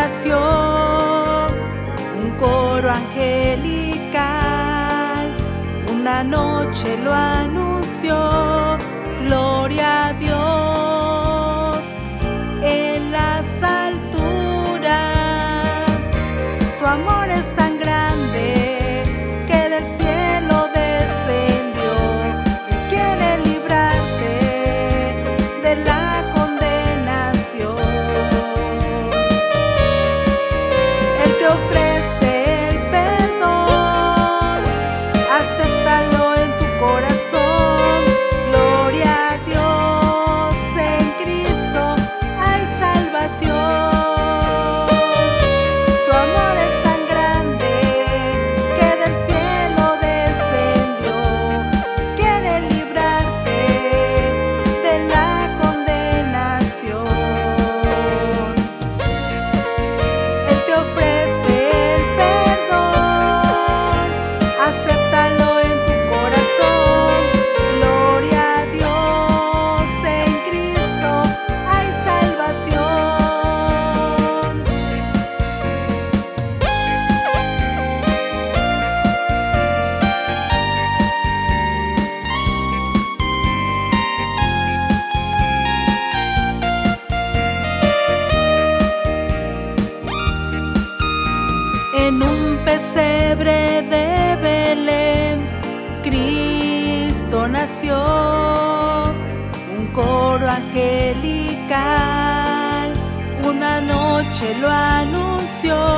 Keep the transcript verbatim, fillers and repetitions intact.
nació, un coro angelical, una noche lo anunció, gloria a Dios en las alturas. Su amor es tan grande que del cielo descendió, Él quiere librarte de la condenación. Él te ofrece el perdón, acéptalo en tu corazón. Gloria a Dios, en Cristo hay salvación. Su amor es tan grande que del cielo descendió, quiere librarte de la condenación. Él te ofrece el perdón, acéptalo en tu corazón. Gloria a Dios, en Cristo hay salvación. En un pesebre de Belén, Cristo nació, un coro angelical, una noche lo anunció.